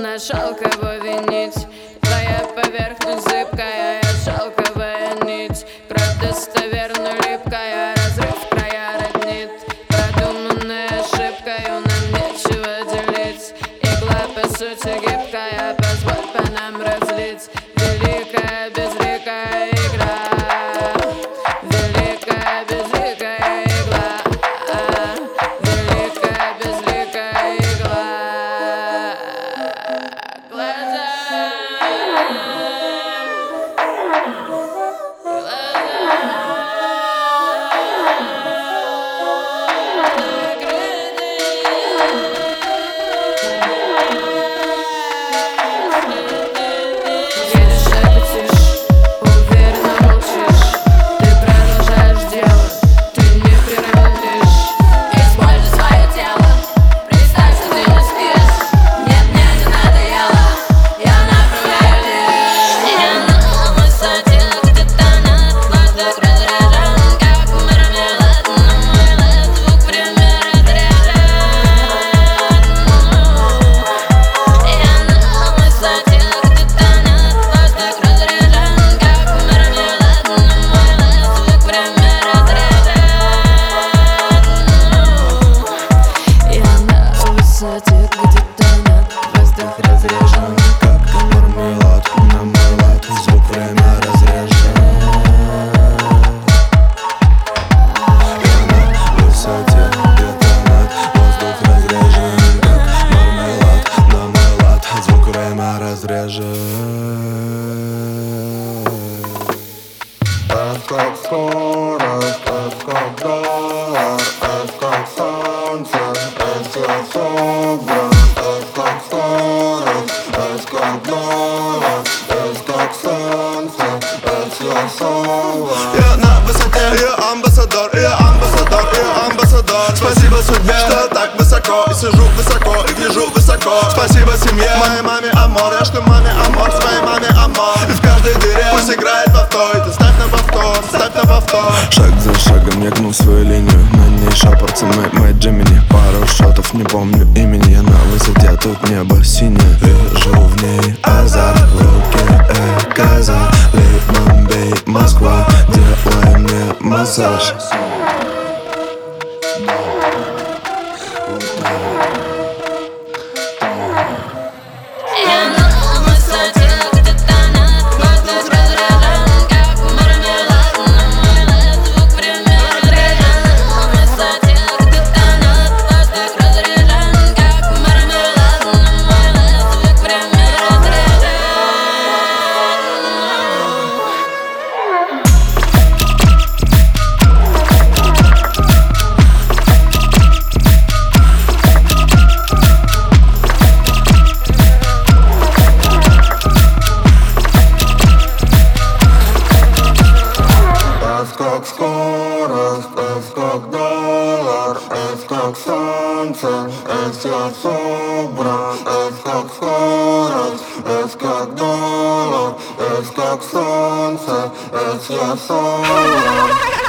словно шелковая нить. Твоя поверхность зыбкая, шелковая нить. Кровь достоверно липкая, разрыв края роднит. Продуманной ошибкою нам нечего делить. Игла по сути гибкая, позволь по нам разлить. Великая безликая игра, великая безликая игла, великая безликая игла. Глаза, где тонет, воздух разрежен, как мармелад, на мой лад, звук время разрежен. Я на высоте, где тонет, воздух разрежен, как мармелад, на мой лад, звук время разрежен. Это как скорость, это как доллар, это как солнце, это собран. Это как скорость, это как доллар, это как солнце, это собран. Я на высоте, я амбассадор, я амбассадор, я амбассадор. Спасибо судьбе, что так высоко, и сижу высоко, и гляжу высоко. Спасибо семье, моей маме амор, я шлю маме амор, своей маме амор. И в каждой дыре пусть играет повтор, ты ставь на повтор, ставь на повтор. Шаг за шагом я гну свою линию, на ней шапорцы моей Джемини. Пару шотов, не помню имени, я на высоте, тут небо синее. Вижу в ней азарт, в руке коза. Лей, Бомбей, Москва, делай мне массаж. Как скорость, это как доллар, это как солнце, это собран. Это как скорость, это как доллар, это как солнце, это собран.